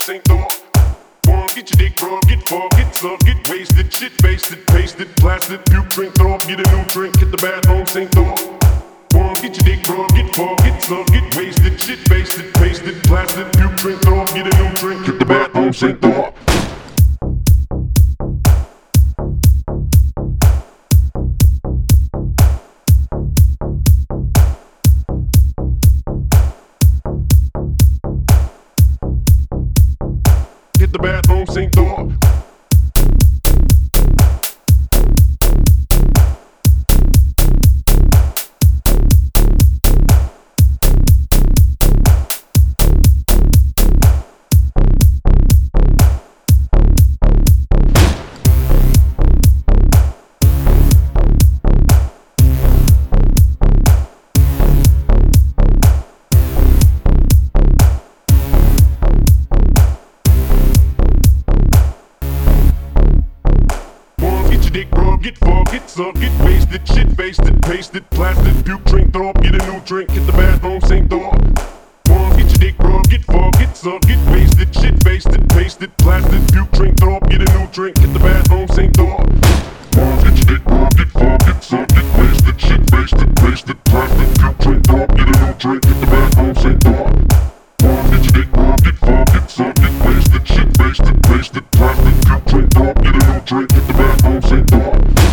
sing thought. One, get your dick rubbed, get fucked, get sucked, get wasted, shit faced it, pasted, blasted, puke, drink, throw up, get a new drink, hit the bathroom, sing thought. One, get your dick rubbed, get fucked, get sucked, get wasted, shit faced it, pasted, blasted, puke, drink, throw up, get a new drink, hit the bathroom, sing thought. Hit the bathroom, sing thought. Dick rubbed, get fucked, get sucked, get wasted, shit faced it, pasted, blasted, puke, drink, throw up, get a new drink, hit the bathroom, sing thought. One, get your dick rubbed, get fucked, get sucked, get wasted, shit faced it, pasted, blasted, puke, drink, throw up, get a new drink, hit the bathroom, sing thought. One, get your dick rubbed, get fucked, get sucked, get wasted, shit faced it, pasted, blasted, puke, drink, throw up, get a new drink, hit the bathroom, sing thought. One, get your dick rubbed, get fucked, get sucked, get wasted, shit faced it, pasted, blasted, puke, drink, throw up, get a new drink, hit the bathroom, sing thought.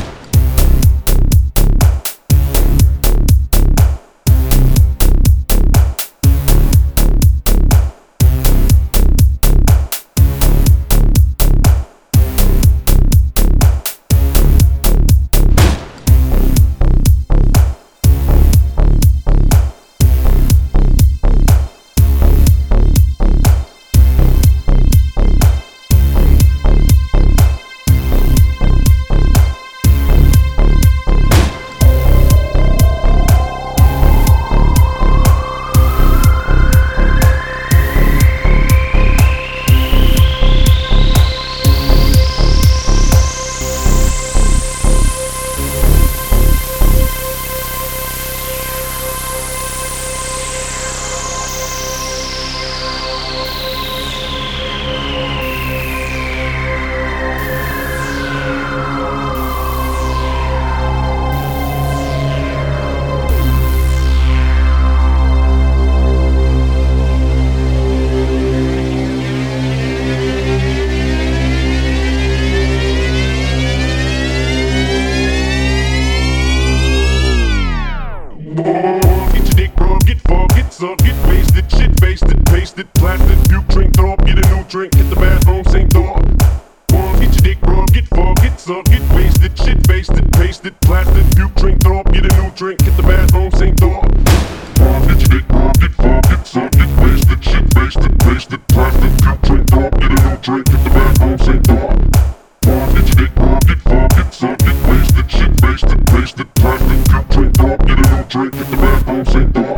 Get wasted, shit faced it, pasted, blasted, puke, drink, throw up, get a new drink, hit the bathroom, sing thought. One, get your dick rubbed, get fucked, get sucked, get wasted, shit faced it, pasted, blasted, puke, drink, throw up, get a new drink, hit the bathroom, sing thought. One, get your dick rubbed, get fucked, get sucked, get wasted, shit faced it, pasted, blasted, puke, drink, throw up, get a new drink, hit the bathroom, sing thought. One, get your dick rubbed, get fucked, get sucked, get wasted, shit faced it, pasted, blasted, puke, drink, throw up, get a new drink, hit the bathroom, sing thought.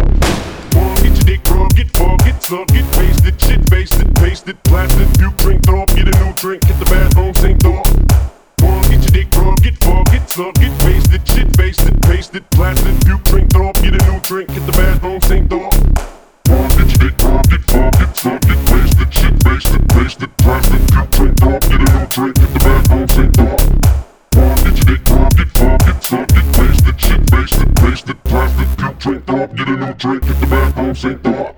Get your dick rubbed, get fucked, get sucked, get wasted, shit faced it, pasted, blasted, puke, drink, throw up, get a new drink, hit the bathroom, sing thought. One, get your dick rubbed, get fucked, get sucked, get wasted, shit faced it, pasted, blasted, puke, drink, throw up, get a new drink, hit the bathroom, sing thought. One, get your dick rubbed, get fucked, get sucked, get wasted, shit faced it, pasted, blasted, puke, drink, throw up, get a new drink, hit the bathroom, sing thought. One, get your dick rubbed, get fucked, get sucked, get wasted, shit faced it, pasted, blasted, puke, drink, throw up, get a new drink, hit the bathroom, sing thought.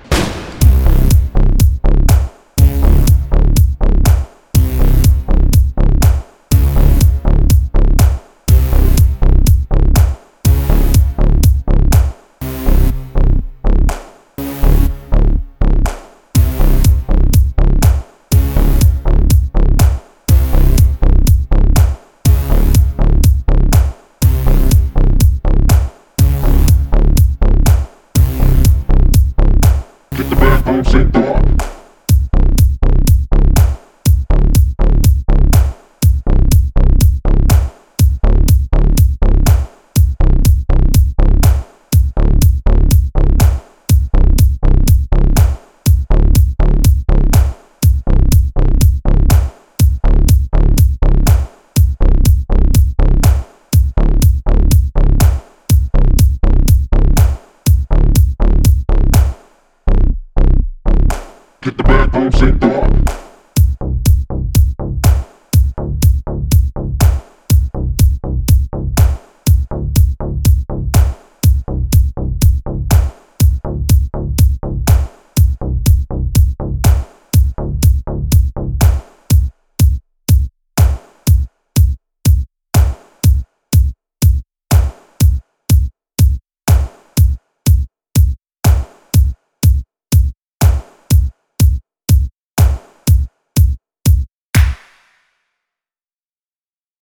Sing thought. Hit the bathroom, sing thought.